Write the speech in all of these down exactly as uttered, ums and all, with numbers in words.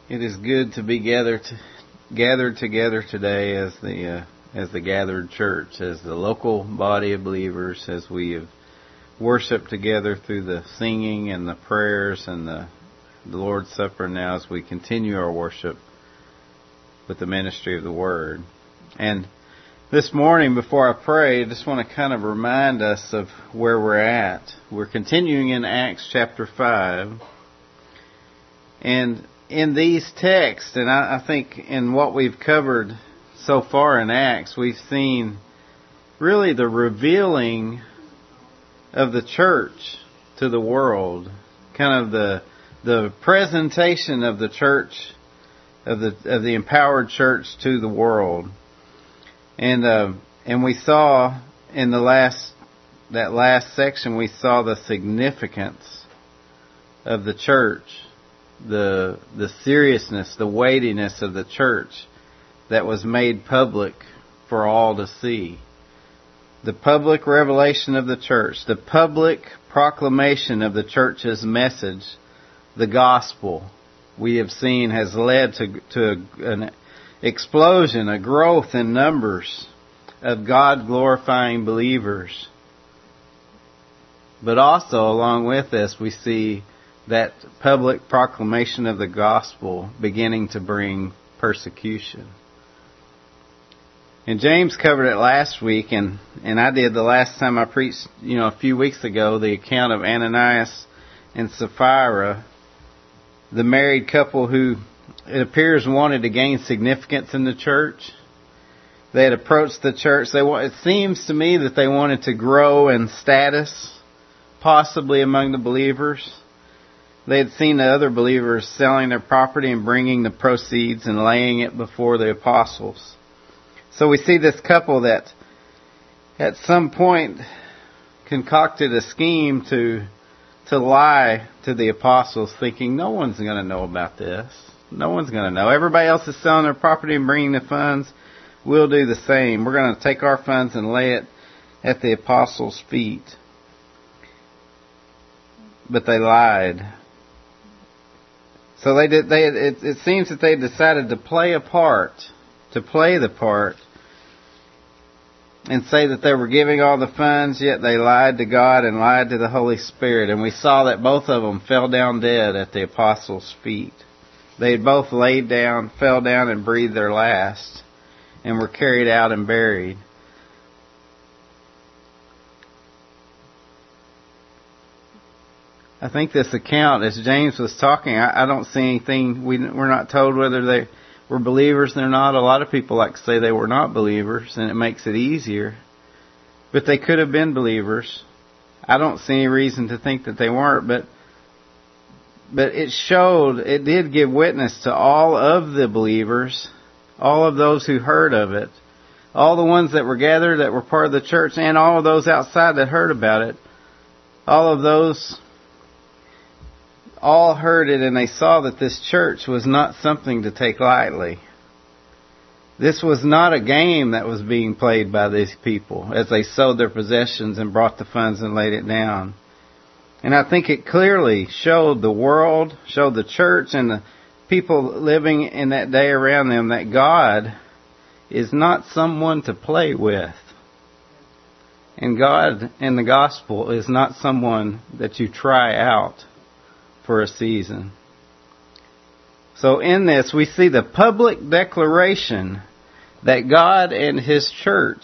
It is good to be gathered gathered together today as the uh, as the gathered church, as the local body of believers, as we have worshiped together through the singing and the prayers and the, the Lord's Supper. Now, as we continue our worship with the ministry of the Word. And this morning, before I pray, I just want to kind of remind us of where we're at. We're continuing in Acts chapter five, and in these texts, and I, I think in what we've covered so far in Acts, we've seen really the revealing of the church to the world, kind of the the presentation of the church, of the of the empowered church to the world, and uh, and we saw in the last that last section we saw the significance of the church. The the seriousness, the weightiness of the church that was made public for all to see. The public revelation of the church, the public proclamation of the church's message, the gospel, we have seen has led to, to an explosion, a growth in numbers of God-glorifying believers. But also, along with this, we see that public proclamation of the gospel beginning to bring persecution. And James covered it last week, and, and I did the last time I preached, you know, a few weeks ago, the account of Ananias and Sapphira, the married couple who, it appears, wanted to gain significance in the church. They had approached the church. They It seems to me that they wanted to grow in status, possibly among the believers. They had seen the other believers selling their property and bringing the proceeds and laying it before the apostles. So we see this couple that at some point concocted a scheme to to lie to the apostles, thinking no one's going to know about this. No one's going to know. Everybody else is selling their property and bringing the funds. We'll do the same. We're going to take our funds and lay it at the apostles' feet. But they lied. So they did. They it, it seems that they decided to play a part, to play the part, and say that they were giving all the funds, yet they lied to God and lied to the Holy Spirit. And we saw that both of them fell down dead at the apostles' feet. They had both laid down, fell down, and breathed their last, and were carried out and buried. I think this account, as James was talking, I, I don't see anything, we, we're not told whether they were believers or not. A lot of people like to say they were not believers, and it makes it easier. But they could have been believers. I don't see any reason to think that they weren't, but but it showed, it did give witness to all of the believers, all of those who heard of it, all the ones that were gathered that were part of the church, and all of those outside that heard about it. All of those all heard it, and they saw that this church was not something to take lightly. This was not a game that was being played by these people as they sold their possessions and brought the funds and laid it down. And I think it clearly showed the world, showed the church and the people living in that day around them that God is not someone to play with. And God and the gospel is not someone that you try out for a season. So in this, we see the public declaration that God and His church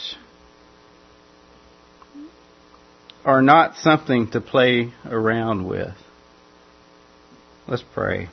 are not something to play around with. Let's pray.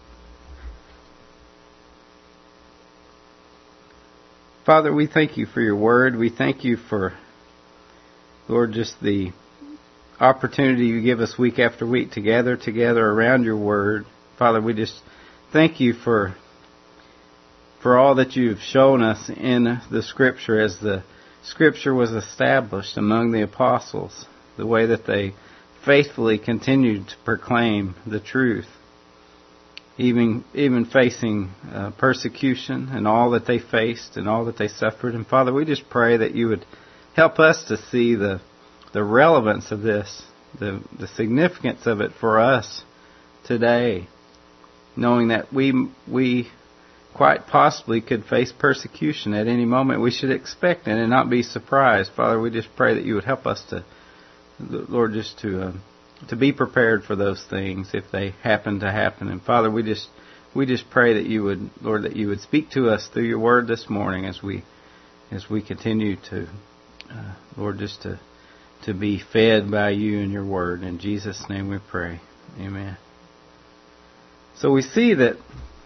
Father, we thank You for Your word. We thank You for, Lord, just the opportunity You give us week after week to gather together around Your word. Father, we just thank You for for all that You've shown us in the Scripture as the Scripture was established among the apostles, the way that they faithfully continued to proclaim the truth, even even facing uh, persecution and all that they faced and all that they suffered. And Father, we just pray that You would help us to see the the relevance of this, the, the significance of it for us today. knowing that we we quite possibly could face persecution at any moment. We should expect it and not be surprised. Father, we just pray that you would help us to, Lord, just to uh, to be prepared for those things if they happen to happen. And Father, we just we just pray that you would, Lord, that you would speak to us through your word this morning as we as we continue to, uh, Lord, just to to be fed by you and your word. In Jesus' name we pray. Amen. So we see that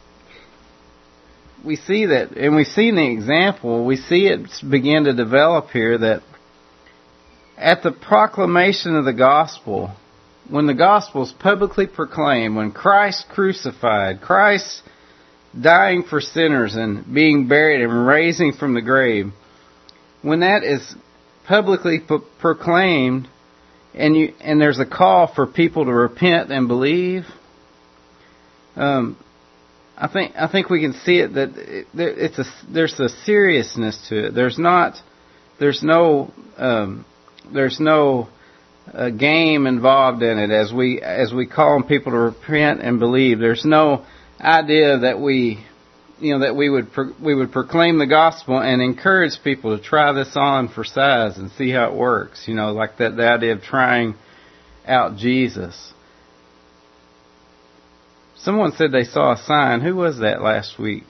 We see that, and we see in the example, we see it begin to develop here that at the proclamation of the gospel, when the gospel is publicly proclaimed, when Christ crucified, Christ dying for sinners and being buried and raising from the grave, when that is publicly p- proclaimed, and you and there's a call for people to repent and believe, um. I think I think we can see it that it, it's a there's a seriousness to it. There's not there's no um, there's no uh, game involved in it as we as we call on people to repent and believe. There's no idea that we you know that we would pro, we would proclaim the gospel and encourage people to try this on for size and see how it works. You know, like that the idea of trying out Jesus. Someone said they saw a sign. Who was that last week?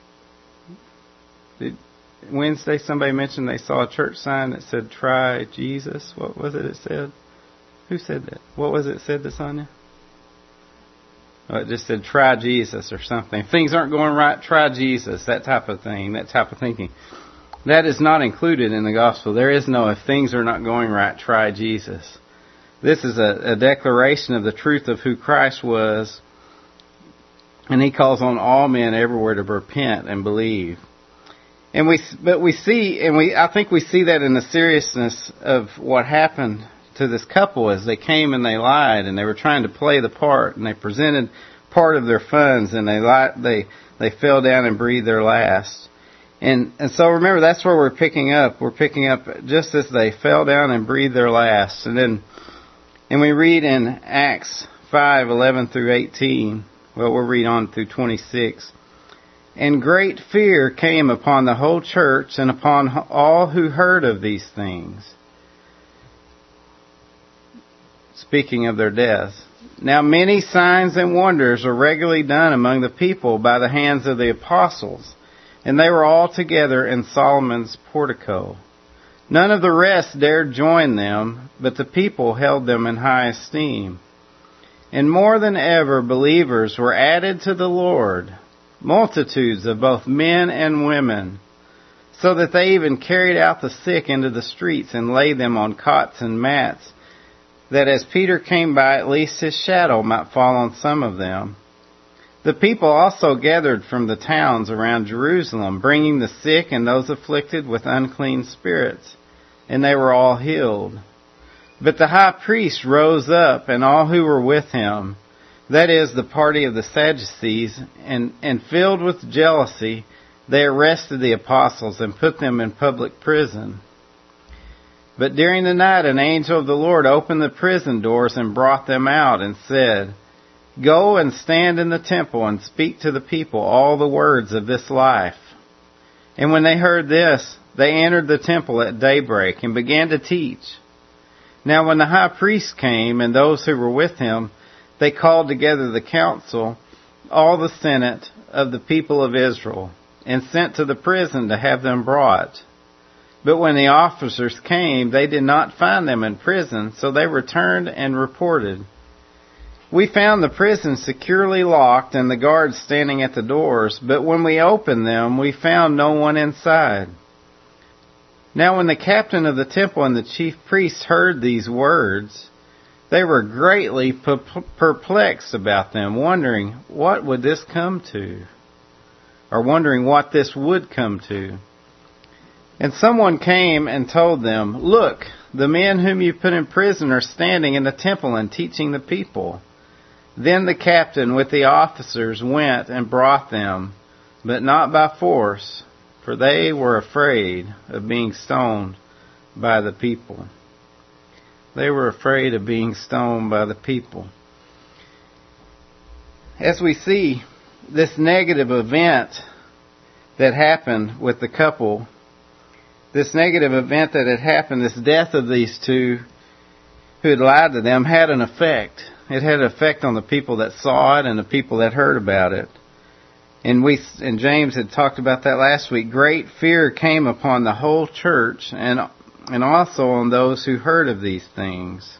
Did, Wednesday somebody mentioned they saw a church sign that said, "Try Jesus." What was it it said? Who said that? What was it said to Sonia? Oh, it just said, "Try Jesus" or something. If things aren't going right, try Jesus. That type of thing, that type of thinking. That is not included in the gospel. There is no, if things are not going right, try Jesus. This is a, a declaration of the truth of who Christ was. And he calls on all men everywhere to repent and believe. And we, but we see, and we, I think we see that in the seriousness of what happened to this couple as they came and they lied and they were trying to play the part and they presented part of their funds and they lied, they, they fell down and breathed their last. And, and so remember, that's where we're picking up. We're picking up just as they fell down and breathed their last. And then, and we read in Acts five, eleven through eighteen. Well, we'll read on through twenty-six. And great fear came upon the whole church and upon all who heard of these things. Speaking of their deaths. Now many signs and wonders were regularly done among the people by the hands of the apostles, and they were all together in Solomon's portico. None of the rest dared join them, but the people held them in high esteem. And more than ever, believers were added to the Lord, multitudes of both men and women, so that they even carried out the sick into the streets and laid them on cots and mats, that as Peter came by, at least his shadow might fall on some of them. The people also gathered from the towns around Jerusalem, bringing the sick and those afflicted with unclean spirits, and they were all healed. But the high priest rose up, and all who were with him, that is, the party of the Sadducees, and, and filled with jealousy, they arrested the apostles and put them in public prison. But during the night an angel of the Lord opened the prison doors and brought them out and said, "Go and stand in the temple and speak to the people all the words of this life." And when they heard this, they entered the temple at daybreak and began to teach. Now when the high priest came and those who were with him, they called together the council, all the senate of the people of Israel, and sent to the prison to have them brought. But when the officers came, they did not find them in prison, so they returned and reported, "We found the prison securely locked and the guards standing at the doors, but when we opened them, we found no one inside." Now when the captain of the temple and the chief priests heard these words, they were greatly perplexed about them, wondering what would this come to, or wondering what this would come to. And someone came and told them, "Look, the men whom you put in prison are standing in the temple and teaching the people." Then the captain with the officers went and brought them, but not by force, for they were afraid of being stoned by the people. They were afraid of being stoned by the people. As we see this negative event that happened with the couple, this negative event that had happened, this death of these two who had lied to them, had an effect. It had an effect on the people that saw it and the people that heard about it. And we and James had talked about that last week. Great fear came upon the whole church and and also on those who heard of these things.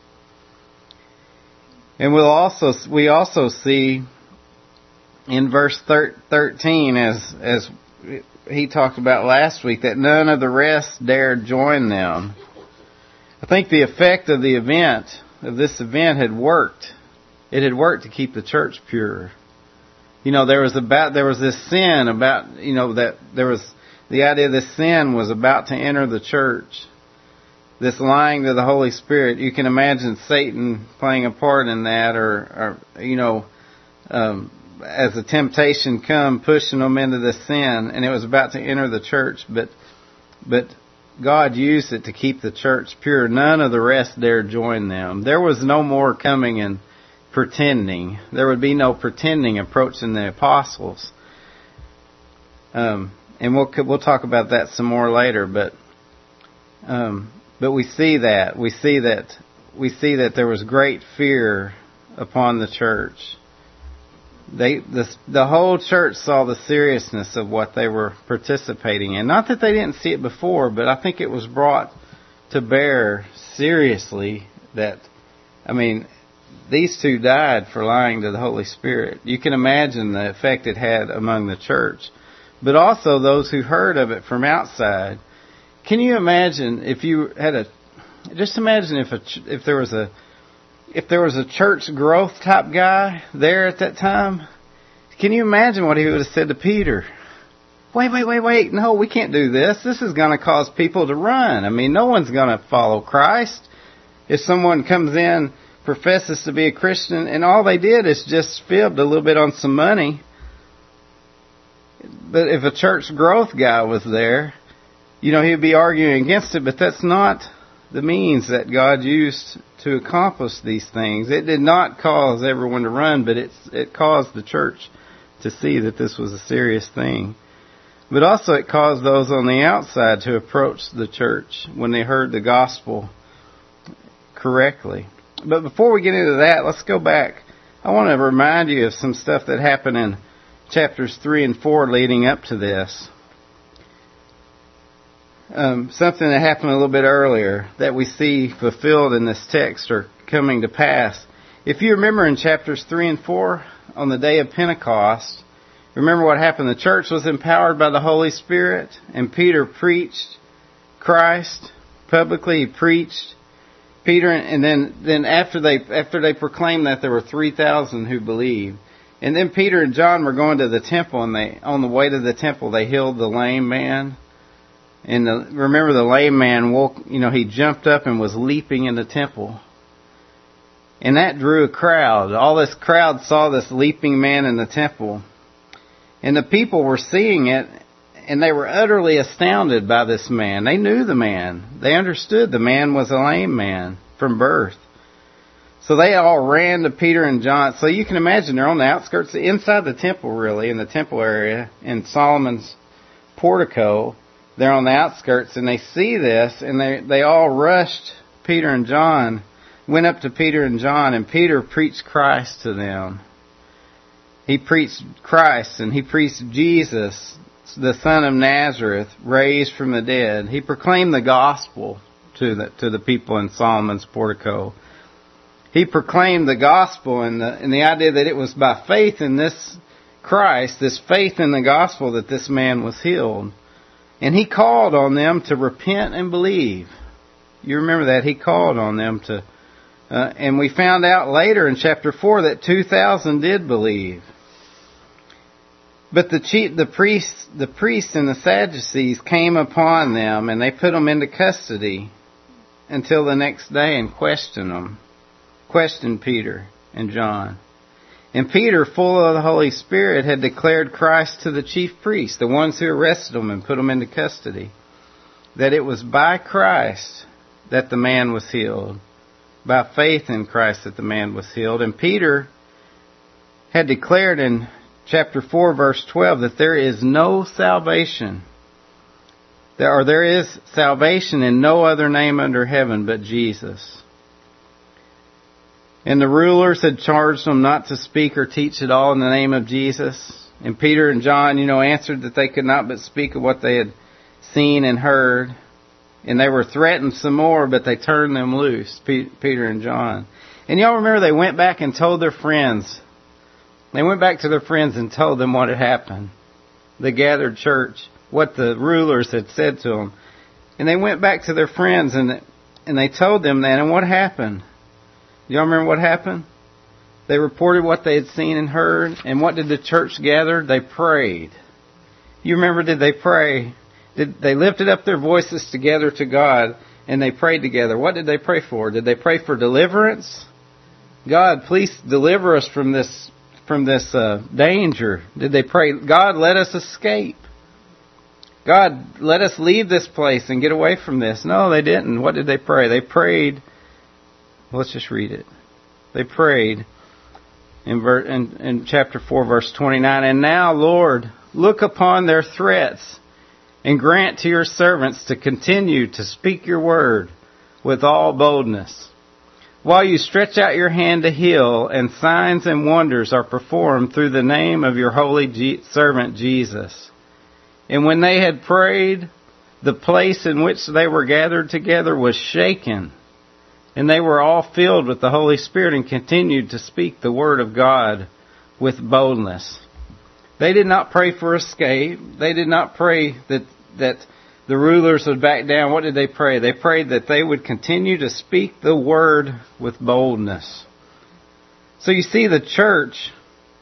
And we'll also we also see in verse thirteen, as as he talked about last week, that none of the rest dared join them. I think the effect of the event, of this event, had worked. It had worked to keep the church pure. You know, there was about there was this sin about, you know, that there was the idea this sin was about to enter the church. This lying to the Holy Spirit. You can imagine Satan playing a part in that, or, or you know, um, as the temptation come, pushing them into the sin, and it was about to enter the church. But, but God used it to keep the church pure. None of the rest dared join them. There was no more coming and pretending. There would be no pretending approaching the apostles. Um, and we'll we'll talk about that some more later. But um, but we see that we see that we see that there was great fear upon the church. They the the whole church saw the seriousness of what they were participating in. Not that they didn't see it before, but I think it was brought to bear seriously. That I mean. These two died for lying to the Holy Spirit. You can imagine the effect it had among the church. But also those who heard of it from outside. Can you imagine if you had a... Just imagine if a, if there was a if there was a church growth type guy there at that time. Can you imagine what he would have said to Peter? Wait, wait, wait, wait. No, we can't do this. This is going to cause people to run. I mean, no one's going to follow Christ. If someone comes in... professes to be a Christian, and all they did is just fibbed a little bit on some money. But if a church growth guy was there, you know, he'd be arguing against it, but that's not the means that God used to accomplish these things. It did not cause everyone to run, but it's, it caused the church to see that this was a serious thing. But also it caused those on the outside to approach the church when they heard the gospel correctly. But before we get into that, let's go back. I want to remind you of some stuff that happened in chapters three and four leading up to this. Um, something that happened a little bit earlier that we see fulfilled in this text or coming to pass. If you remember in chapters three and four, on the day of Pentecost, remember what happened? The church was empowered by the Holy Spirit, and Peter preached Christ publicly. He preached Peter, and then, then after they after they proclaimed that, there were three thousand who believed. And then Peter and John were going to the temple, and they on the way to the temple they healed the lame man. And the, remember, the lame man woke. You know, he jumped up and was leaping in the temple, and that drew a crowd. All this crowd saw this leaping man in the temple, and the people were seeing it. And they were utterly astounded by this man. They knew the man. They understood the man was a lame man from birth. So they all ran to Peter and John. So you can imagine they're on the outskirts, inside the temple really, in the temple area, in Solomon's portico. They're on the outskirts, and they see this, and they, they all rushed Peter and John, went up to Peter and John, and Peter preached Christ to them. He preached Christ, and he preached Jesus, the Son of Nazareth, raised from the dead. He proclaimed the gospel to the to the people in Solomon's portico. He proclaimed the gospel and the and the idea that it was by faith in this Christ, this faith in the gospel, that this man was healed. And he called on them to repent and believe. You remember that? He called on them to... Uh, and we found out later in chapter four that two thousand did believe. But the chief, the priests, the priests and the Sadducees came upon them, and they put them into custody until the next day and questioned them, questioned Peter and John. And Peter, full of the Holy Spirit, had declared Christ to the chief priests, the ones who arrested them and put them into custody, that it was by Christ that the man was healed, by faith in Christ that the man was healed. And Peter had declared in chapter four, verse twelve, that there is no salvation, there, or there is salvation in no other name under heaven but Jesus. And the rulers had charged them not to speak or teach at all in the name of Jesus. And Peter and John, you know, answered that they could not but speak of what they had seen and heard. And they were threatened some more, but they turned them loose, Peter and John. And y'all remember they went back and told their friends. They went back to their friends and told them what had happened. The gathered church, what the rulers had said to them. And they went back to their friends and and they told them that. And what happened? Y'all remember what happened? They reported what they had seen and heard. And what did the church gather? They prayed. You remember, did they pray? Did they lifted up their voices together to God and they prayed together? What did they pray for? Did they pray for deliverance? God, please deliver us from this from this uh, danger. Did they pray, God, let us escape? God, let us leave this place and get away from this. No, they didn't. What did they pray? They prayed. Let's just read it. They prayed in, ver- in, in chapter four, verse twenty-nine. And now, Lord, look upon their threats and grant to your servants to continue to speak your word with all boldness, while you stretch out your hand to heal, and signs and wonders are performed through the name of your holy G- servant Jesus. And when they had prayed, the place in which they were gathered together was shaken, and they were all filled with the Holy Spirit and continued to speak the word of God with boldness. They did not pray for escape. They did not pray that that the rulers would back down. What did they pray? They prayed that they would continue to speak the word with boldness. So you see the church,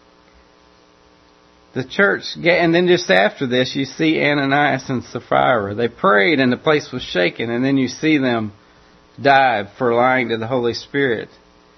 the church, and then just after this you see Ananias and Sapphira. They prayed and the place was shaken, and then you see them die for lying to the Holy Spirit.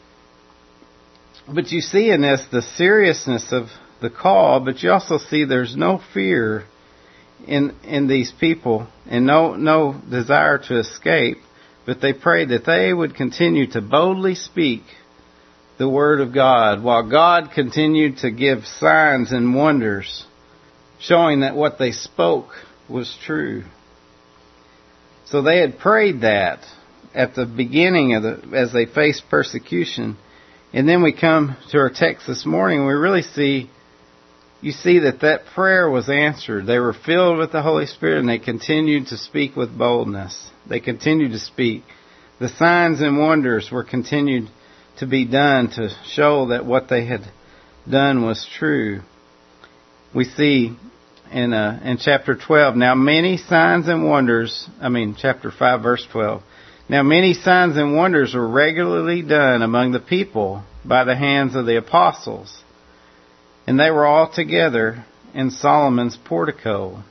But you see in this the seriousness of the call, but you also see there's no fear in in these people and no no desire to escape, but they prayed that they would continue to boldly speak the word of God while God continued to give signs and wonders showing that what they spoke was true. So they had prayed that at the beginning of the as they faced persecution. And then we come to our text this morning and we really see You see that that prayer was answered. They were filled with the Holy Spirit and they continued to speak with boldness. They continued to speak. The signs and wonders were continued to be done to show that what they had done was true. We see in uh, in chapter twelve, now many signs and wonders, I mean chapter five verse twelve, now many signs and wonders were regularly done among the people by the hands of the apostles. And they were all together in Solomon's portico.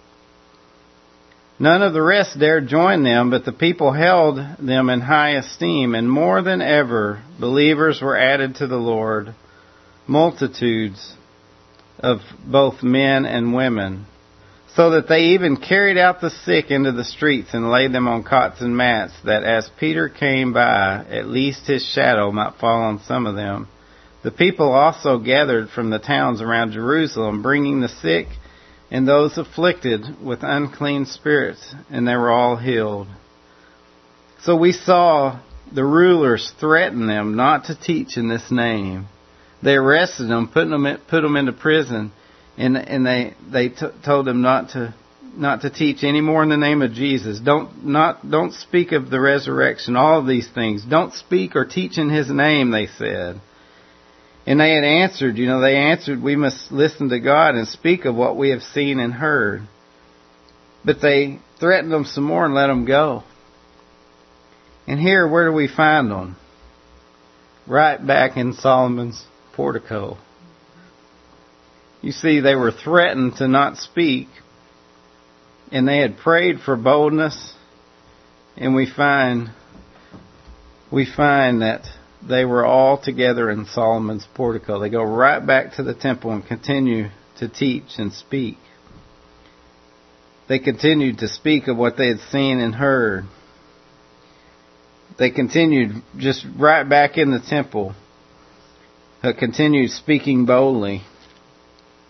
None of the rest dared join them, but the people held them in high esteem, and more than ever believers were added to the Lord, multitudes of both men and women, so that they even carried out the sick into the streets and laid them on cots and mats, that as Peter came by, at least his shadow might fall on some of them. The people also gathered from the towns around Jerusalem, bringing the sick and those afflicted with unclean spirits, and they were all healed. So we saw the rulers threaten them not to teach in this name. They arrested them, put them in, put them into prison, and and they they t- told them not to not to teach anymore in the name of Jesus. Don't not don't speak of the resurrection. All of these things. Don't speak or teach in His name, they said. And they had answered, you know, they answered, we must listen to God and speak of what we have seen and heard. But they threatened them some more and let them go. And here, where do we find them? Right back in Solomon's portico. You see, they were threatened to not speak. And they had prayed for boldness. And we find, we find that they were all together in Solomon's portico. They go right back to the temple and continue to teach and speak. They continued to speak of what they had seen and heard. They continued just right back in the temple, uh, continued speaking boldly.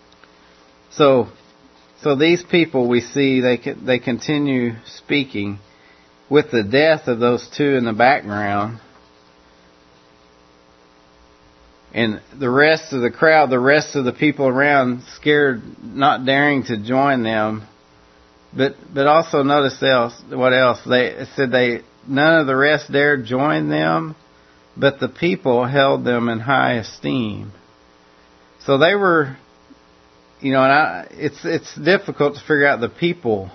So, so these people we see, they they continue speaking with the death of those two in the background. And the rest of the crowd, the rest of the people around, scared, not daring to join them. But but also notice else what else they it said they none of the rest dared join them, but the people held them in high esteem. So they were, you know, and I, it's it's difficult to figure out the people.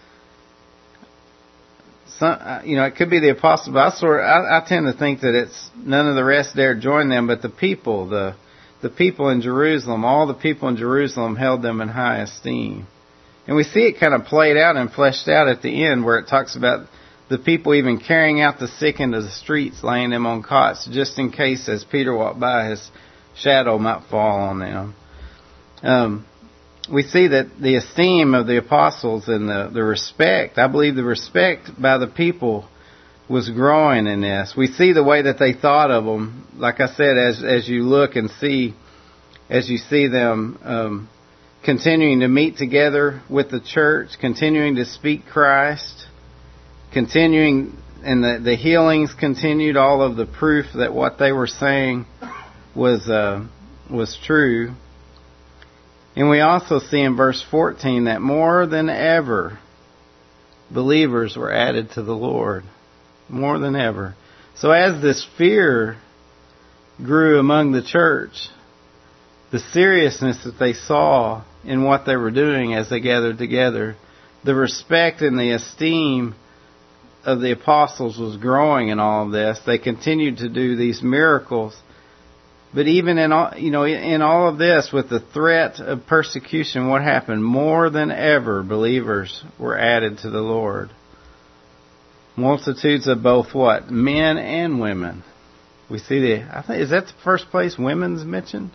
Some, you know, it could be the apostles, but I sort of, I, I tend to think that it's none of the rest dared join them, but the people, the the people in Jerusalem, all the people in Jerusalem held them in high esteem. And we see it kind of played out and fleshed out at the end where it talks about the people even carrying out the sick into the streets, laying them on cots, just in case as Peter walked by, his shadow might fall on them. Um, we see that the esteem of the apostles and the, the respect, I believe the respect by the people was growing in this. We see the way that they thought of them. Like I said, as as you look and see, as you see them um, continuing to meet together with the church, continuing to speak Christ, continuing, and the, the healings continued, all of the proof that what they were saying was uh, was true. And we also see in verse fourteen that more than ever, believers were added to the Lord. More than ever. So as this fear grew among the church, the seriousness that they saw in what they were doing as they gathered together, the respect and the esteem of the apostles was growing in all of this. They continued to do these miracles. But even in all, you know, in all of this, with the threat of persecution, what happened? More than ever, believers were added to the Lord. Multitudes of both what? Men and women. We see the, I think, is that the first place women's mentioned?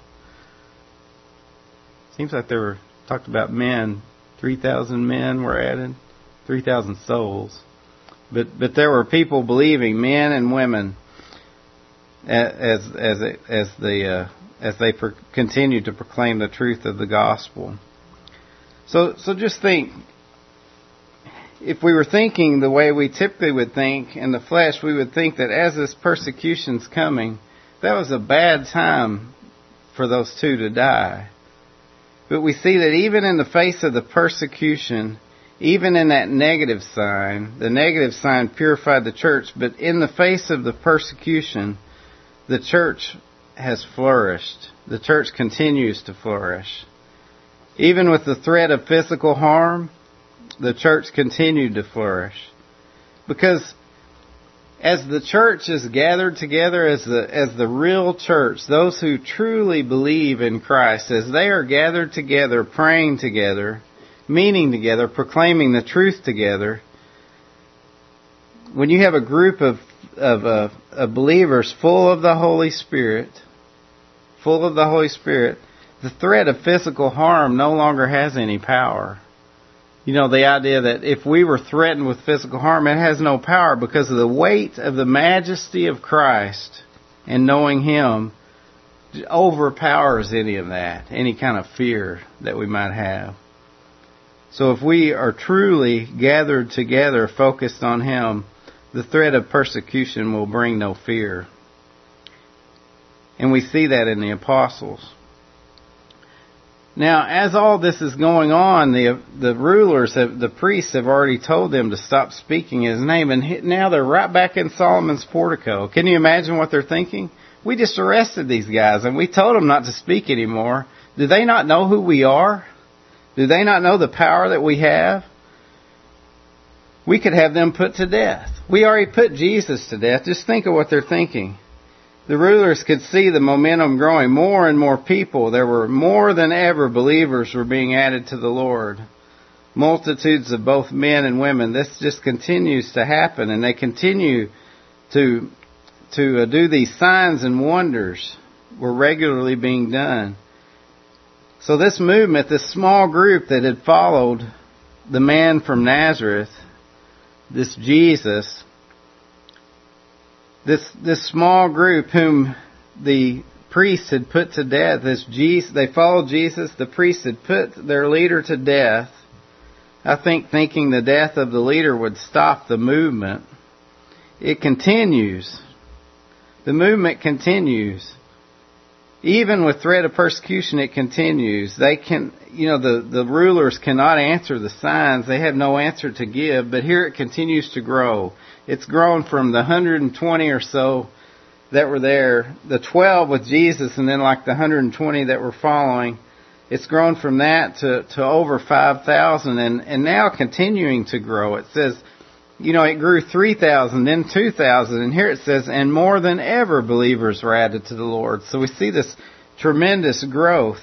Seems like they were talked about men. three thousand men were added. three thousand souls. But, but there were people believing, men and women, as as as the uh, as they pro- continue to proclaim the truth of the gospel. So so just think, if we were thinking the way we typically would think in the flesh, we would think that as this persecution's coming, that was a bad time for those two to die. But we see that even in the face of the persecution, even in that negative sign, the negative sign purified the church, but in the face of the persecution, the church has flourished. The church continues to flourish. Even with the threat of physical harm, the church continued to flourish. Because as the church is gathered together as the as the real church, those who truly believe in Christ, as they are gathered together, praying together, meeting together, proclaiming the truth together, when you have a group of Of, uh, of believers full of the Holy Spirit, full of the Holy Spirit, the threat of physical harm no longer has any power. You know, the idea that if we were threatened with physical harm, it has no power because of the weight of the majesty of Christ and knowing Him overpowers any of that, any kind of fear that we might have. So if we are truly gathered together, focused on Him, the threat of persecution will bring no fear. And we see that in the apostles. Now, as all this is going on, the the rulers, have, the priests have already told them to stop speaking His name. And now they're right back in Solomon's portico. Can you imagine what they're thinking? We just arrested these guys and we told them not to speak anymore. Do they not know who we are? Do they not know the power that we have? We could have them put to death. We already put Jesus to death. Just think of what they're thinking. The rulers could see the momentum growing. More and more people. There were more than ever believers were being added to the Lord. Multitudes of both men and women. This just continues to happen. And they continue to, to uh, do these signs and wonders were regularly being done. So this movement, this small group that had followed the man from Nazareth, this Jesus, this this small group whom the priests had put to death. This Jesus, they followed Jesus. The priests had put their leader to death. I think thinking the death of the leader would stop the movement. It continues. The movement continues. Even with threat of persecution, it continues. They can, you know, the, the rulers cannot answer the signs. They have no answer to give, but here it continues to grow. It's grown from the one hundred twenty or so that were there, the twelve with Jesus, and then like the one hundred twenty that were following. It's grown from that to, to over five thousand and, and now continuing to grow. It says, you know, it grew three thousand, then two thousand, and here it says, and more than ever believers were added to the Lord. So we see this tremendous growth.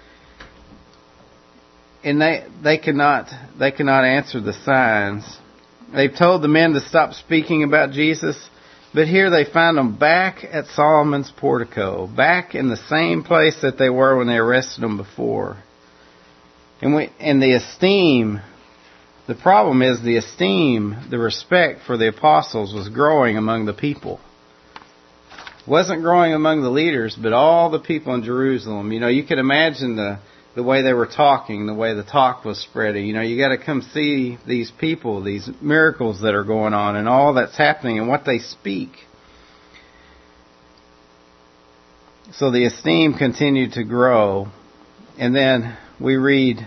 And they, they cannot, they cannot answer the signs. They've told the men to stop speaking about Jesus, but here they find them back at Solomon's portico, back in the same place that they were when they arrested them before. And we, and the esteem, the problem is the esteem, the respect for the apostles was growing among the people. It wasn't growing among the leaders, but all the people in Jerusalem. You know, you could imagine the, the way they were talking, the way the talk was spreading. You know, you got to come see these people, these miracles that are going on and all that's happening and what they speak. So the esteem continued to grow. And then we read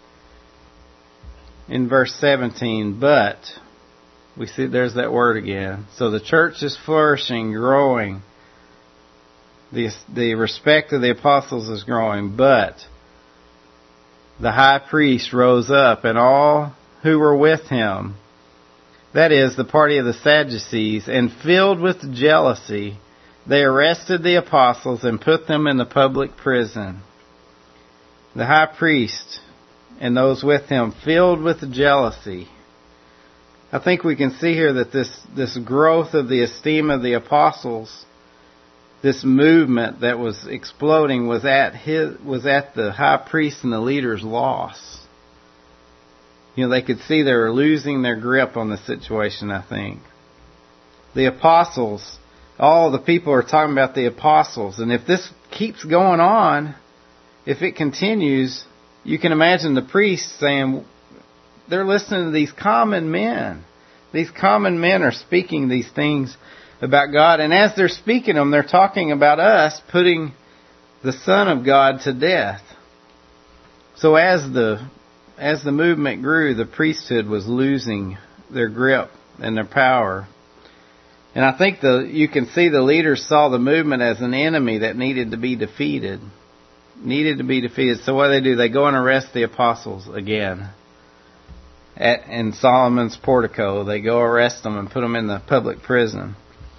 in verse seventeen, but we see there's that word again. So the church is flourishing, growing. The, the respect of the apostles is growing, but the high priest rose up and all who were with him, that is, the party of the Sadducees, and filled with jealousy, they arrested the apostles and put them in the public prison. The high priest and those with him, filled with jealousy. I think we can see here that this, this growth of the esteem of the apostles, this movement that was exploding, was at his, was at the high priest and the leader's loss. You know, they could see they were losing their grip on the situation, I think. The apostles, all the people are talking about the apostles, and if this keeps going on, if it continues, you can imagine the priests saying, they're listening to these common men. These common men are speaking these things about God. And as they're speaking them, they're talking about us putting the Son of God to death. So as the as the movement grew, the priesthood was losing their grip and their power. And I think the you can see the leaders saw the movement as an enemy that needed to be defeated. Needed to be defeated. So what do they do? They go and arrest the apostles again. At, in Solomon's portico, they go arrest them and put them in the public prison.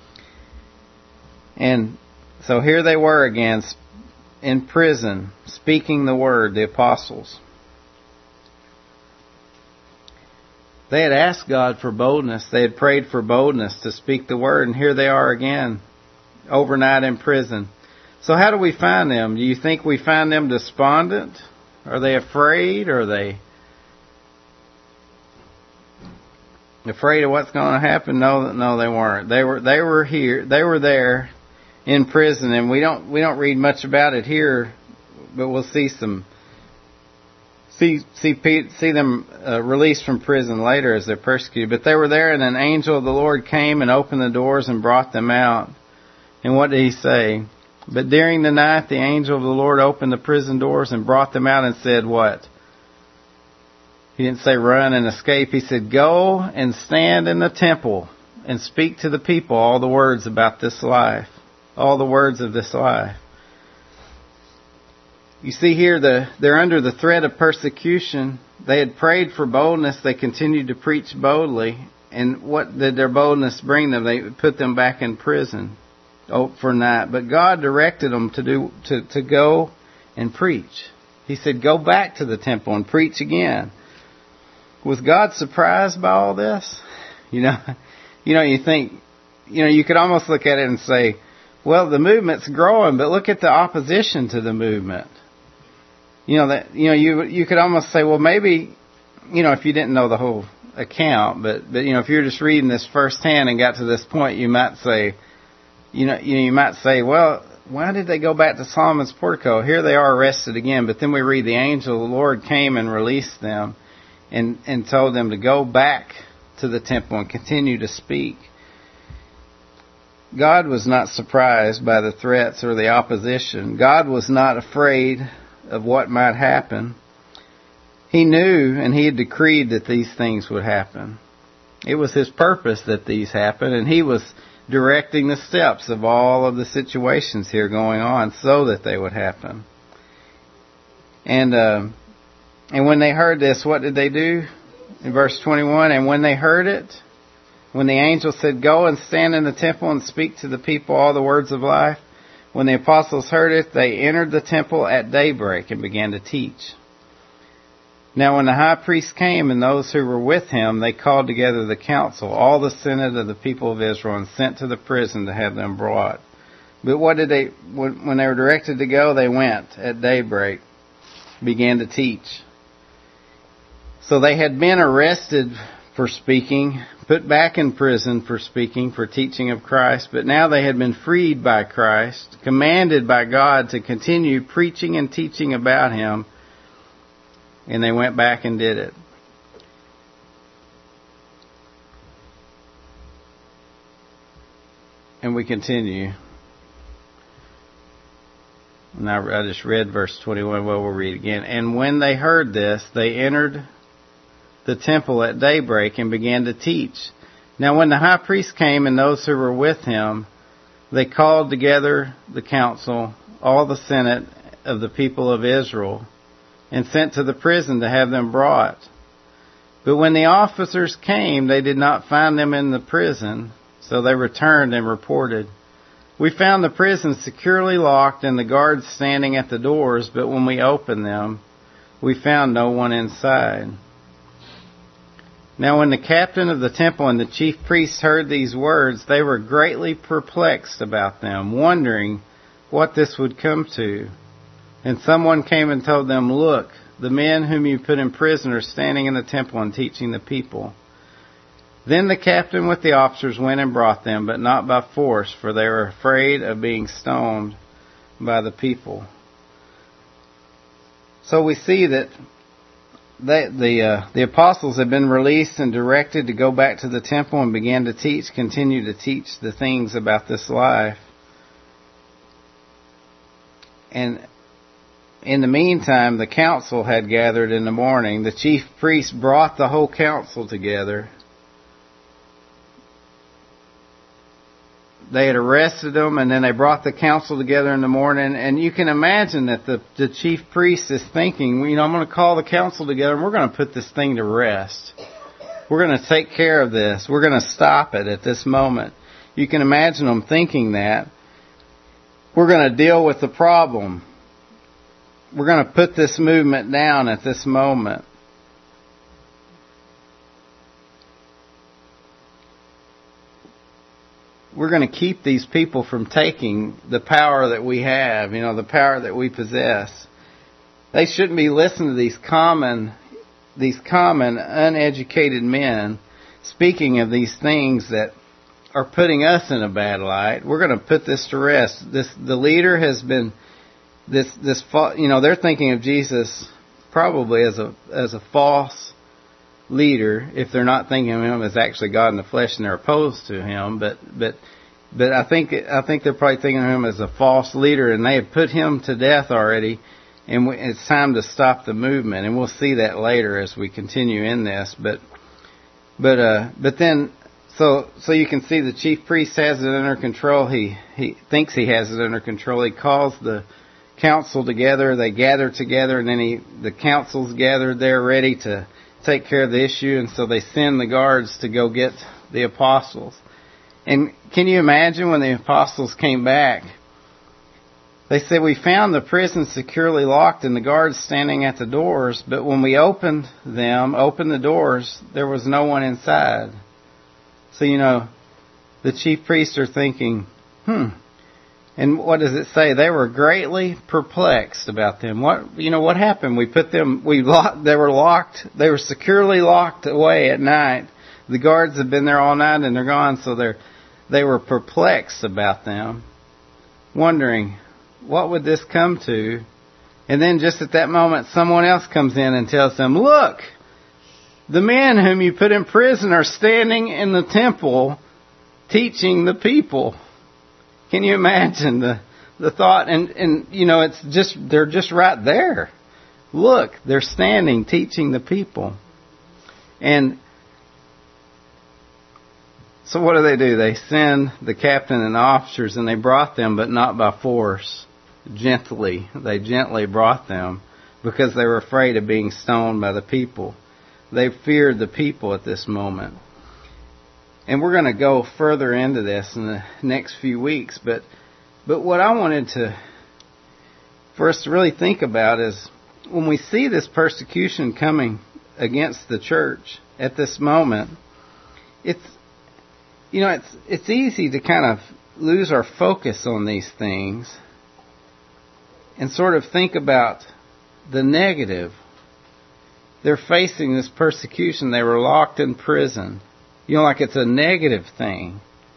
And so here they were again, in prison, speaking the word, the apostles. They had asked God for boldness. They had prayed for boldness to speak the word. And here they are again, overnight in prison. So how do we find them? Do you think we find them despondent? Are they afraid? Are they afraid of what's going to happen? No, no, they weren't. They were, they were here. They were there in prison, and we don't, we don't read much about it here, but we'll see some, see, see, see them uh, released from prison later as they're persecuted. But they were there, and an angel of the Lord came and opened the doors and brought them out. And what did he say? But during the night, the angel of the Lord opened the prison doors and brought them out and said, what? He didn't say run and escape. He said, go and stand in the temple and speak to the people all the words about this life. All the words of this life. You see here, the, they're under the threat of persecution. They had prayed for boldness. They continued to preach boldly. And what did their boldness bring them? They put them back in prison for night. But God directed them to do to, to go and preach. He said, go back to the temple and preach again. Was God surprised by all this? You know, you know, you think, you know, you could almost look at it and say, well, the movement's growing, but look at the opposition to the movement. You know, that, you know, you, you could almost say, well, maybe, you know, if you didn't know the whole account, but, but, you know, if you're just reading this firsthand and got to this point, you might say, you know, you, know, you might say, well, why did they go back to Solomon's portico? Here they are arrested again. But then we read the angel of the Lord came and released them and, and told them to go back to the temple and continue to speak. God was not surprised by the threats or the opposition. God was not afraid of what might happen. He knew and He had decreed that these things would happen. It was His purpose that these happen, and He was directing the steps of all of the situations here going on so that they would happen. And uh, and when they heard this, what did they do? In verse twenty-one, and when they heard it, when the angel said, go and stand in the temple and speak to the people all the words of life, when the apostles heard it, they entered the temple at daybreak and began to teach. Now when the high priest came and those who were with him, they called together the council, all the senate of the people of Israel, and sent to the prison to have them brought. But what did they, when they were directed to go, they went at daybreak, began to teach. So they had been arrested for speaking, put back in prison for speaking, for teaching of Christ, but now they had been freed by Christ, commanded by God to continue preaching and teaching about Him, and they went back and did it. And we continue. And I, I just read verse twenty-one. Well, we'll read again. And when they heard this, they entered the temple at daybreak and began to teach. Now when the high priest came and those who were with him, they called together the council, all the senate of the people of Israel, and sent to the prison to have them brought. But when the officers came, they did not find them in the prison, so they returned and reported, we found the prison securely locked and the guards standing at the doors, but when we opened them, we found no one inside. Now when the captain of the temple and the chief priests heard these words, they were greatly perplexed about them, wondering what this would come to. And someone came and told them, look, the men whom you put in prison are standing in the temple and teaching the people. Then the captain with the officers went and brought them, but not by force, for they were afraid of being stoned by the people. So we see that they, the uh, the apostles had been released and directed to go back to the temple and began to teach, continue to teach the things about this life. And in the meantime, the council had gathered in the morning. The chief priest brought the whole council together. They had arrested them, and then they brought the council together in the morning. And you can imagine that the, the chief priest is thinking, you know, I'm going to call the council together, and we're going to put this thing to rest. We're going to take care of this. We're going to stop it at this moment. You can imagine them thinking that. We're going to deal with the problem. We're going to put this movement down at this moment. We're going to keep these people from taking the power that we have, you know, the power that we possess. They shouldn't be listening to these common, these common uneducated men speaking of these things that are putting us in a bad light. We're going to put this to rest. This, the leader has been, this, this, you know, they're thinking of Jesus probably as a, as a false leader, if they're not thinking of Him as actually God in the flesh and they're opposed to Him. But, but, but I think, I think they're probably thinking of Him as a false leader, and they have put Him to death already. And it's time to stop the movement, and we'll see that later as we continue in this. But, but, uh, but then, so, so you can see the chief priest has it under control. He, he thinks he has it under control. He calls the council together. They gather together, and then he, the council's gathered there ready to take care of the issue, and so they send the guards to go get the apostles. And can you imagine when the apostles came back? They said, we found the prison securely locked and the guards standing at the doors, but when we opened them, opened the doors, there was no one inside. So, you know, the chief priests are thinking, hmm, and what does it say? They were greatly perplexed about them. What, you know, what happened? We put them, we locked, they were locked, they were securely locked away at night. The guards have been there all night and they're gone, so they're, they were perplexed about them. wondering, what would this come to? And then just at that moment, someone else comes in and tells them, look, the men whom you put in prison are standing in the temple teaching the people. Can you imagine the, the thought? And, and, you know, it's just, they're just right there. Look, they're standing teaching the people. And so what do they do? They send the captain and the officers, and they brought them, but not by force. Gently. They gently brought them because they were afraid of being stoned by the people. They feared the people at this moment. And we're going to go further into this in the next few weeks. But but what I wanted to for us to really think about is when we see this persecution coming against the church at this moment, it's you know it's it's easy to kind of lose our focus on these things and sort of think about the negative. They're facing this persecution. They were locked in prison. You know, like it's a negative thing.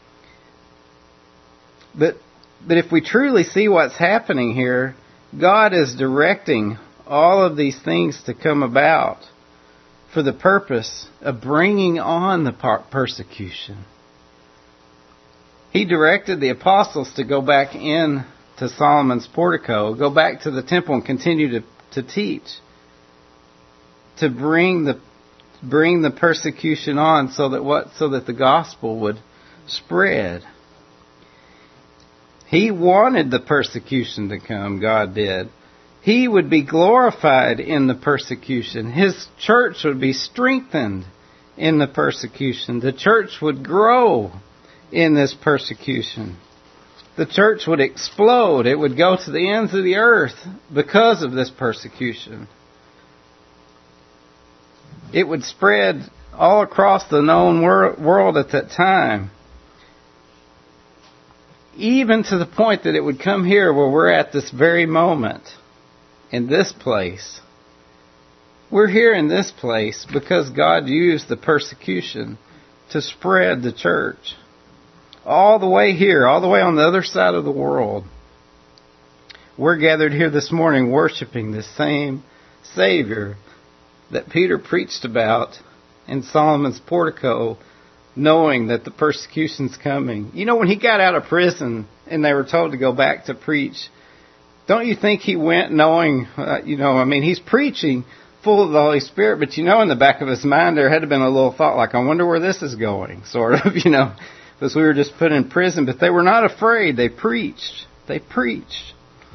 But but if we truly see what's happening here, God is directing all of these things to come about for the purpose of bringing on the persecution. He directed the apostles to go back in to Solomon's portico, go back to the temple and continue to, to teach, to bring the bring the persecution on so that what so that the gospel would spread. He wanted the persecution to come, God did. He would be glorified in the persecution. His church would be strengthened in the persecution. The church would grow in this persecution. The church would explode. It would go to the ends of the earth because of this persecution. It would spread all across the known wor- world at that time. Even to the point that it would come here where we're at this very moment, in this place. We're here in this place because God used the persecution to spread the church. All the way here, all the way on the other side of the world. We're gathered here this morning worshiping the same Savior that Peter preached about in Solomon's portico, knowing that the persecution's coming. You know, when he got out of prison and they were told to go back to preach, don't you think he went knowing, uh, you know, I mean, he's preaching full of the Holy Spirit, but you know, in the back of his mind there had to been a little thought like, I wonder where this is going, sort of, you know, because we were just put in prison. But they were not afraid. They preached. They preached.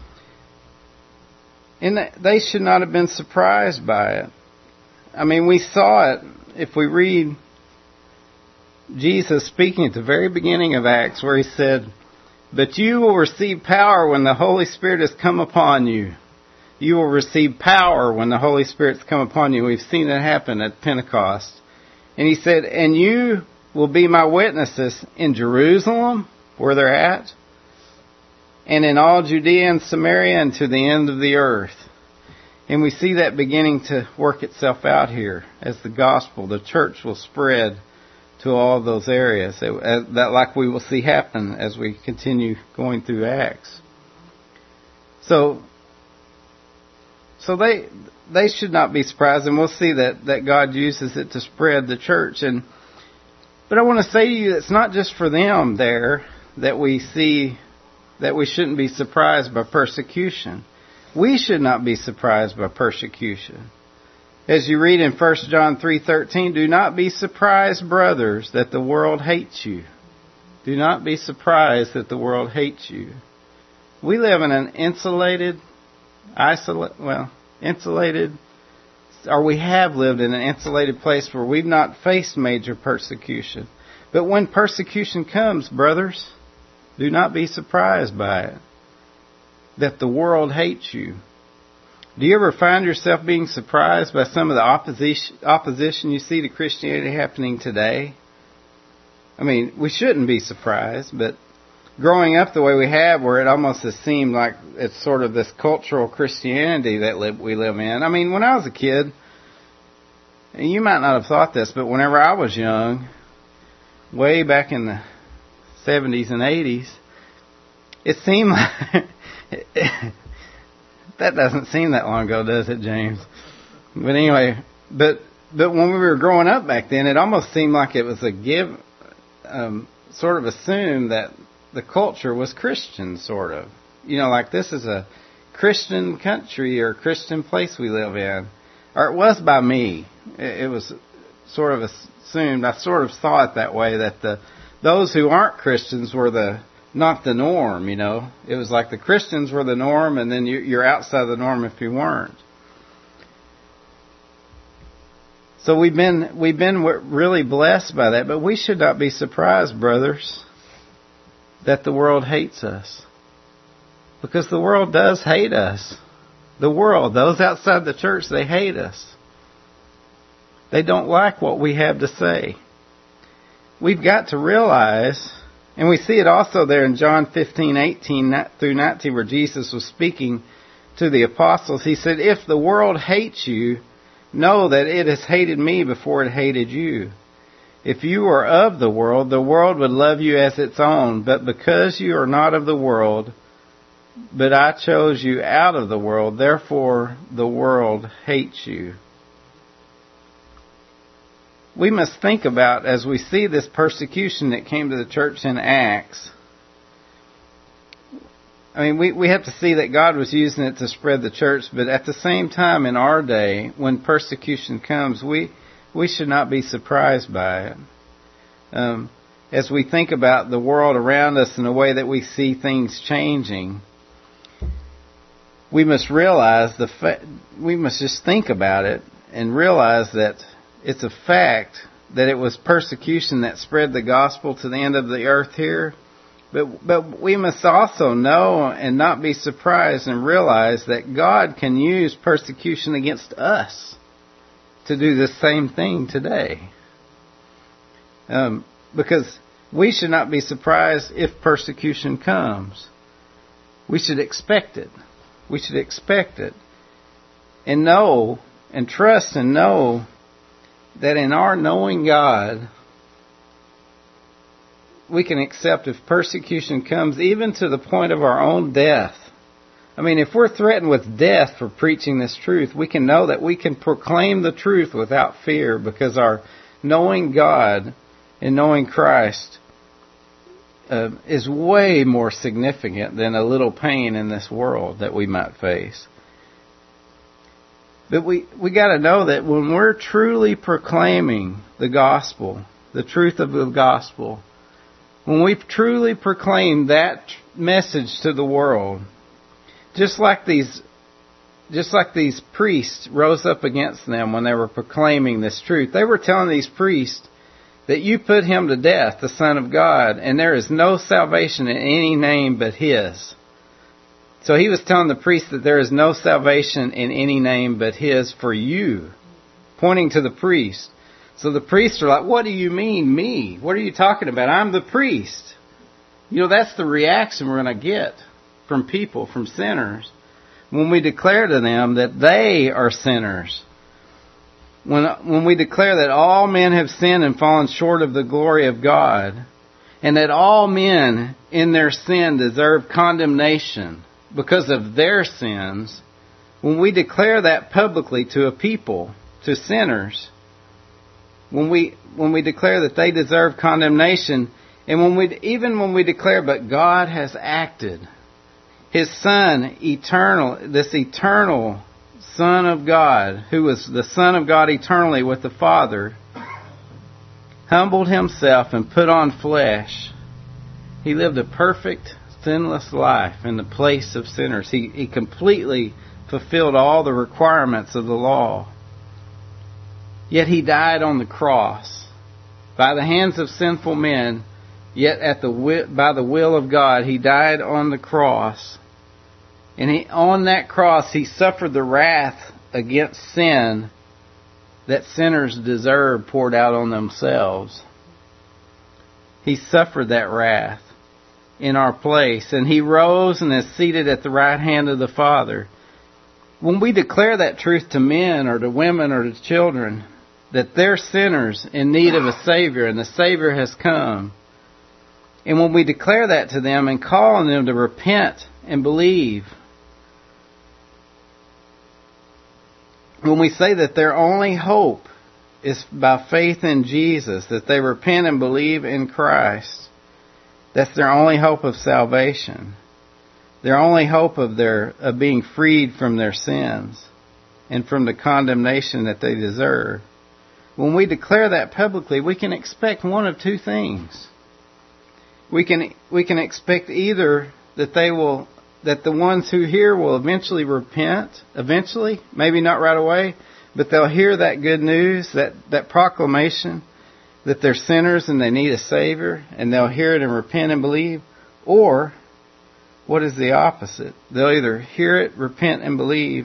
And they should not have been surprised by it. I mean, we saw it if we read Jesus speaking at the very beginning of Acts where he said, but you will receive power when the Holy Spirit has come upon you. You will receive power when the Holy Spirit's come upon you. We've seen that happen at Pentecost. And he said, and you will be my witnesses in Jerusalem, where they're at, and in all Judea and Samaria and to the end of the earth. And we see that beginning to work itself out here as the gospel, the church will spread to all those areas. That like we will see happen as we continue going through Acts. So, so they they should not be surprised, and we'll see that, that God uses it to spread the church. And but I want to say to you, it's not just for them there that we see that we shouldn't be surprised by persecution. We should not be surprised by persecution. As you read in First John three thirteen, do not be surprised, brothers, that the world hates you. Do not be surprised that the world hates you. We live in an insulated, isolate, well, insulated, or we have lived in an insulated place where we've not faced major persecution. But when persecution comes, brothers, do not be surprised by it, that the world hates you. Do you ever find yourself being surprised by some of the opposition, opposition you see to Christianity happening today? I mean, we shouldn't be surprised, but growing up the way we have, where it almost has seemed like it's sort of this cultural Christianity that we live in. I mean, when I was a kid, and you might not have thought this, but whenever I was young, way back in the seventies and eighties, it seemed like that doesn't seem that long ago, does it, James? But anyway, but but when we were growing up back then, it almost seemed like it was a give, um, sort of assumed that the culture was Christian, sort of. You know, like this is a Christian country or Christian place we live in. Or it was by me. It, it was sort of assumed, I sort of saw it that way, that the those who aren't Christians were the not the norm, you know. It was like the Christians were the norm, and then you, you're outside the norm if you weren't. So we've been we've been really blessed by that, but we should not be surprised, brothers, that the world hates us. Because the world does hate us. The world, those outside the church, they hate us. They don't like what we have to say. We've got to realize, and we see it also there in John fifteen, eighteen through nineteen, where Jesus was speaking to the apostles. He said, if the world hates you, know that it has hated me before it hated you. If you were of the world, the world would love you as its own. But because you are not of the world, but I chose you out of the world, therefore the world hates you. We must think about, as we see this persecution that came to the church in Acts, I mean, we, we have to see that God was using it to spread the church, but at the same time in our day, when persecution comes, we, we should not be surprised by it. Um, as we think about the world around us and the way that we see things changing, we must realize the fa- we must just think about it and realize that it's a fact that it was persecution that spread the gospel to the end of the earth here. But but we must also know and not be surprised and realize that God can use persecution against us to do the same thing today. Um, because we should not be surprised if persecution comes. We should expect it. We should expect it. And know and trust and know that in our knowing God, we can accept if persecution comes even to the point of our own death. I mean, if we're threatened with death for preaching this truth, we can know that we can proclaim the truth without fear because our knowing God and knowing Christ uh, is way more significant than a little pain in this world that we might face. But we, we got to know that when we're truly proclaiming the gospel, the truth of the gospel, when we truly proclaim that message to the world, just like these, just like these priests rose up against them when they were proclaiming this truth, they were telling these priests that you put him to death, the Son of God, and there is no salvation in any name but his. So he was telling the priests that there is no salvation in any name but his for you, pointing to the priest. So the priests are like, what do you mean, me? What are you talking about? I'm the priest. You know, that's the reaction we're going to get from people, from sinners, when we declare to them that they are sinners. When, when we declare that all men have sinned and fallen short of the glory of God, and that all men in their sin deserve condemnation because of their sins, when we declare that publicly to a people, to sinners, when we when we declare that they deserve condemnation, and when we even when we declare, but God has acted, His Son, eternal, this eternal Son of God, who was the Son of God eternally with the Father, humbled Himself and put on flesh. He lived a perfect, sinless life in the place of sinners. He, he completely fulfilled all the requirements of the law. Yet He died on the cross by the hands of sinful men, yet at the by the will of God, He died on the cross. And he, on that cross, He suffered the wrath against sin that sinners deserve poured out on themselves. He suffered that wrath in our place. And He rose and is seated at the right hand of the Father. When we declare that truth to men or to women or to children, that they're sinners in need of a Savior and the Savior has come, And when we declare that to them and call on them to repent and believe, when we say that their only hope is by faith in Jesus, that they repent and believe in Christ, that's their only hope of salvation. Their only hope of their of being freed from their sins and from the condemnation that they deserve. When we declare that publicly, we can expect one of two things. We can we can expect either that they will that the ones who hear will eventually repent, eventually, maybe not right away, but they'll hear that good news, that, that proclamation that they're sinners and they need a Savior, and they'll hear it and repent and believe. Or, what is the opposite? They'll either hear it, repent, and believe.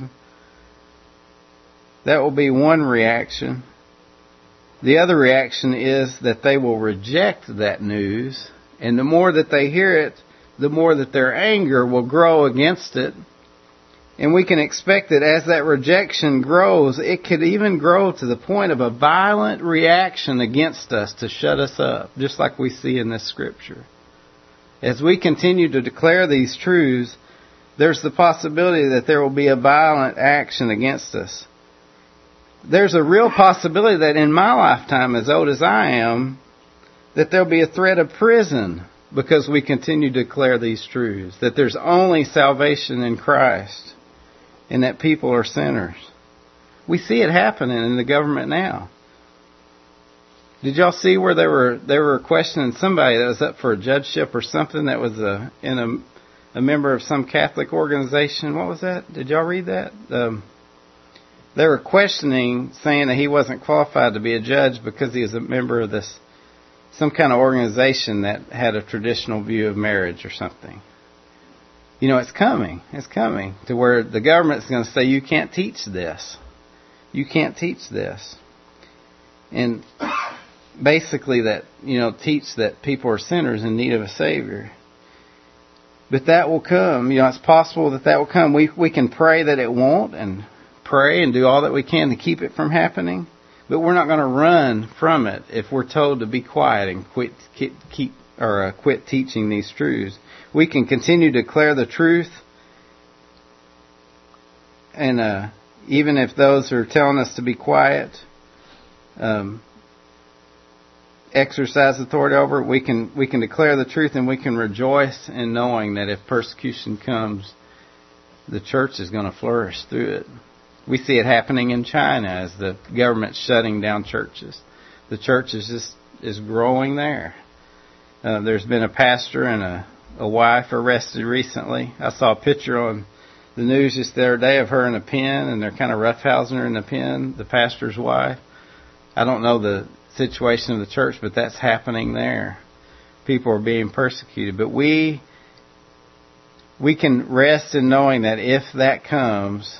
That will be one reaction. The other reaction is that they will reject that news, and the more that they hear it, the more that their anger will grow against it. And we can expect that as that rejection grows, it could even grow to the point of a violent reaction against us to shut us up, just like we see in this scripture. As we continue to declare these truths, there's the possibility that there will be a violent action against us. There's a real possibility that in my lifetime, as old as I am, that there'll be a threat of prison because we continue to declare these truths, that there's only salvation in Christ and that people are sinners. We see it happening in the government now. Did y'all see where they were they were questioning somebody that was up for a judgeship or something that was a, in a, a member of some Catholic organization? What was that? Did y'all read that? Um, they were questioning, saying that he wasn't qualified to be a judge because he was a member of this some kind of organization that had a traditional view of marriage or something. You know, it's coming. It's coming to where the government's going to say, you can't teach this. You can't teach this. And basically that, you know, teach that people are sinners in need of a Savior. But that will come. You know, it's possible that that will come. We we can pray that it won't and pray and do all that we can to keep it from happening. But we're not going to run from it if we're told to be quiet and quit keep, keep or uh, quit teaching these truths. We can continue to declare the truth, and uh, even if those are telling us to be quiet, um, exercise authority over it, we can we can declare the truth, and we can rejoice in knowing that if persecution comes, the church is going to flourish through it. We see it happening in China as the government's shutting down churches. The church is just is growing there. Uh, there's been a pastor and a, a wife arrested recently. I saw a picture on the news just the other day of her in a pen, and they're kind of roughhousing her in the pen, the pastor's wife. I don't know the situation of the church, but that's happening there. People are being persecuted. But we we can rest in knowing that if that comes,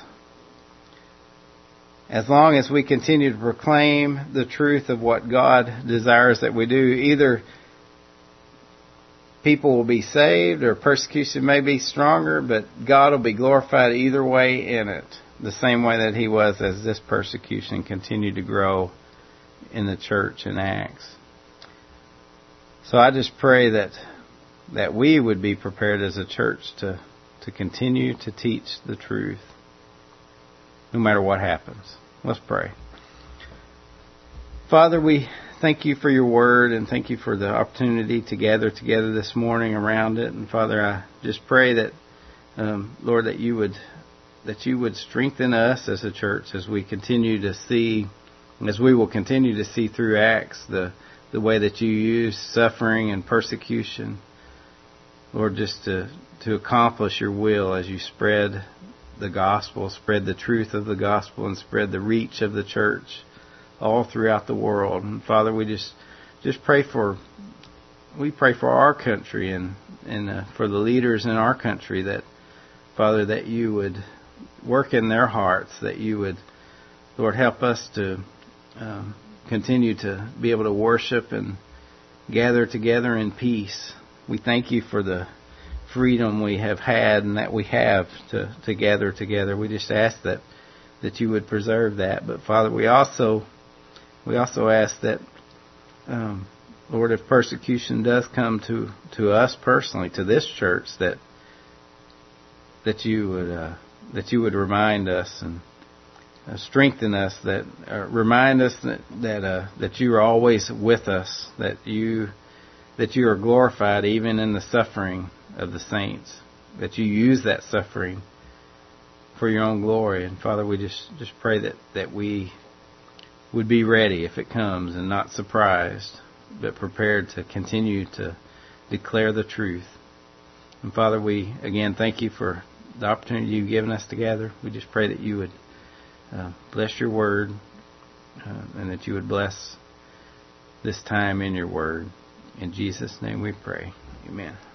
as long as we continue to proclaim the truth of what God desires that we do, either people will be saved or persecution may be stronger, but God will be glorified either way in it, the same way that He was as this persecution continued to grow in the church in Acts. So I just pray that that we would be prepared as a church to, to continue to teach the truth, no matter what happens. Let's pray. Father, we thank you for your word, and thank you for the opportunity to gather together this morning around it. And Father, I just pray that, um, Lord, that you would that you would strengthen us as a church as we continue to see, as we will continue to see through Acts, the the way that you use suffering and persecution, Lord, just to to accomplish your will as you spread the gospel, spread the truth of the gospel, and spread the reach of the church all throughout the world. And Father, we just just pray for we pray for our country and and uh, for the leaders in our country, that Father, that you would work in their hearts, that you would, Lord, help us to um, continue to be able to worship and gather together in peace. We thank you for the freedom we have had and that we have to, to gather together. We just ask that that you would preserve that. But Father, we also we also ask that um, Lord, if persecution does come to, to us personally, to this church, that that you would uh, that you would remind us and uh, strengthen us, that uh, remind us that that uh, that you are always with us, that you that you are glorified even in the suffering of the saints, that you use that suffering for your own glory. And Father, we just, just pray that, that we would be ready if it comes and not surprised, but prepared to continue to declare the truth. And Father, we again thank you for the opportunity you've given us to gather. We just pray that you would uh, bless your word uh, and that you would bless this time in your word. In Jesus' name we pray. Amen.